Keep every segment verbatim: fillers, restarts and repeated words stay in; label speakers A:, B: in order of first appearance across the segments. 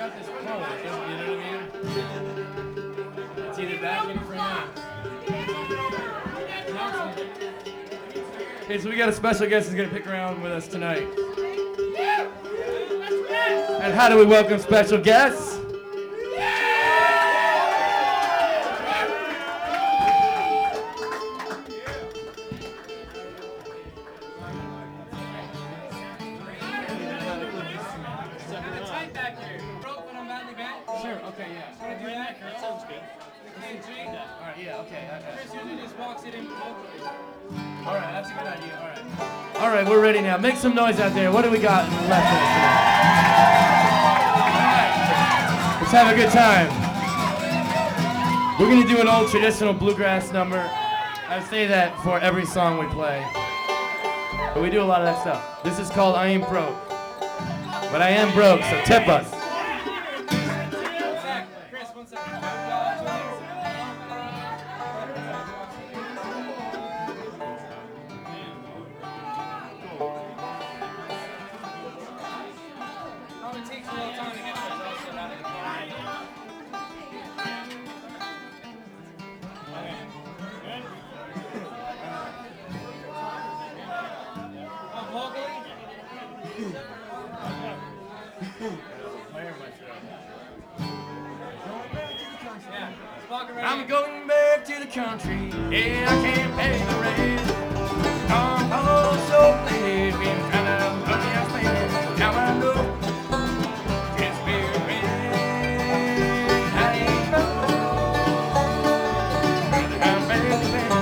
A: got this pole, you know what I mean? It's either back in front. Okay, so we got a special guest who's gonna pick around with us tonight. And how do we welcome special guests? Sure, okay, yeah. Want to do that? That sounds good. Okay, G? Alright, yeah, okay. Chris usually just walks it in vocally. Alright, that's a good idea, alright. Alright, we're ready now. Make some noise out there. What do we got left of us tonight? Alright, let's have a good time. We're going to do an old traditional bluegrass number. I say that for every song we play. But we do a lot of that stuff. This is called I Ain't Broke. But I am broke, so tip us. I'm going back to the country, yeah, I can't pay the rent. I'm all so late, been trying to run your spend. Now I know it's beer rent. I ain't know, brother, I'm barely bent.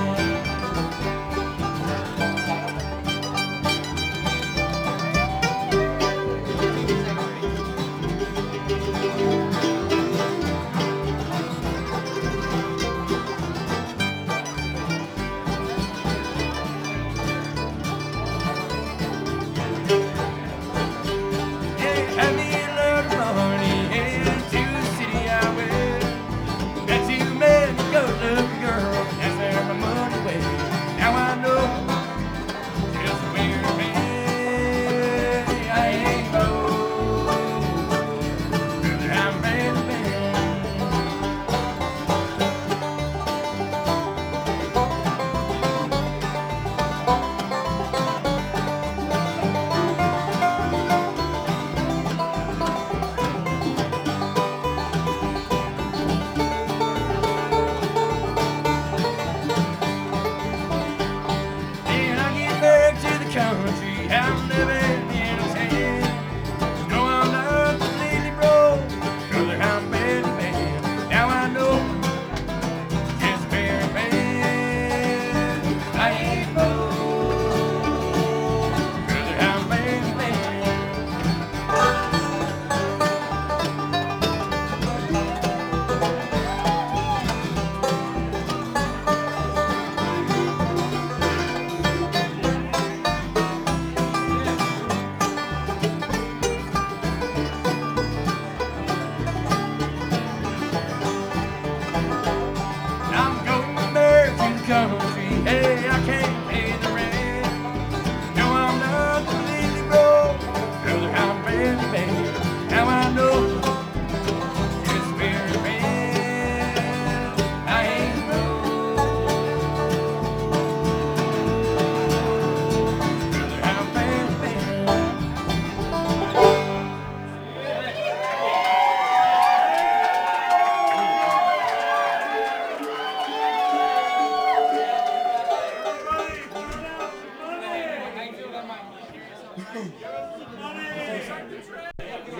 A: Money!